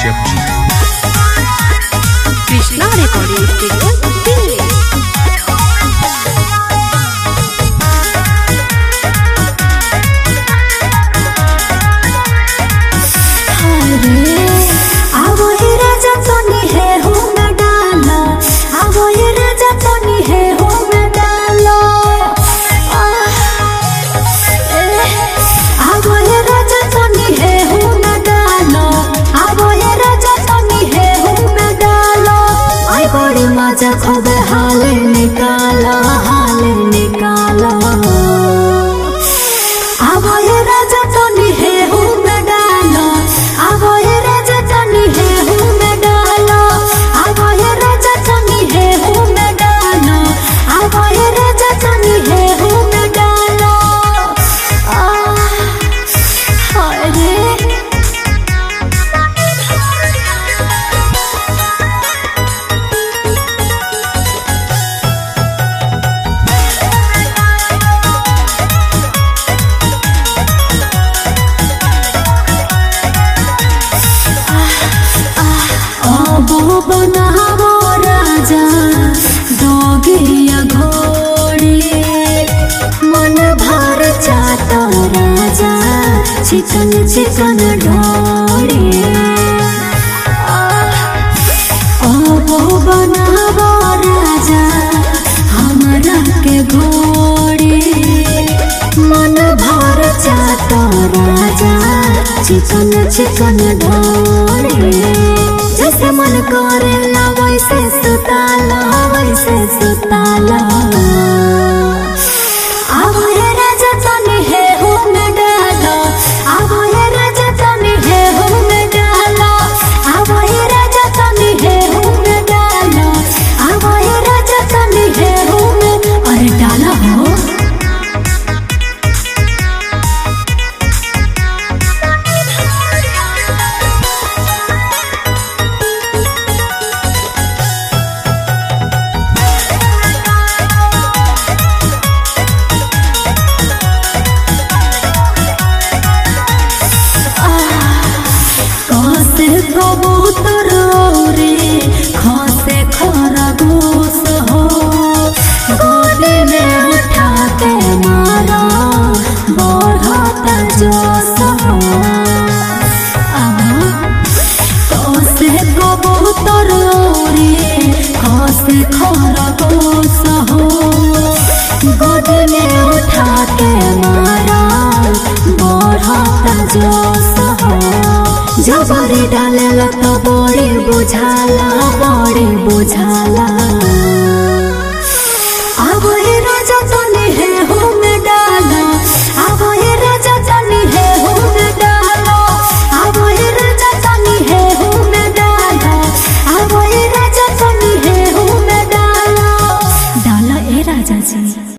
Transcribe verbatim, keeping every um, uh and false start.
Kashyap ji. Krishna recording studio Delhi. मजा खूब हाल निकाला हाल निकाला अब ये राजा तनी है हूँ मैं डाला अब ये राजा तनी है हूँ मैं डाला अब ये राजा तनी है हूँ मैं डाला अब ये राजा तनी है हूँ मैं डाला हाय रे बनावो राजा दोगिया घोड़ी मन भर चाटा राजा चिकन चिकन ढोड़ी ओ बनावो राजा हमरा के घोड़ी मन भर चाटा राजा चिकन चिकन ढोड़ी जैसे मन करेला वैसे सुताला वैसे सुताला अब ये राजा तनी है हूँ मैं डाला अब ये राजा तनी है हूँ मैं डाला अब ये राजा तनी है हूँ मैं डाला अब ये राजा तनी है हूँ मैं अरे डाला हो कबूतर रे खासे खरगोश हो गोदी में उठा के मारा बढ़ता जोश हो खासे कबूतर रे खासे खरगोश हो गोदी में उठा के मारा बढ़ता जोश हो जबरी डाले तो बड़ी बुझाला बड़ी बुझाला।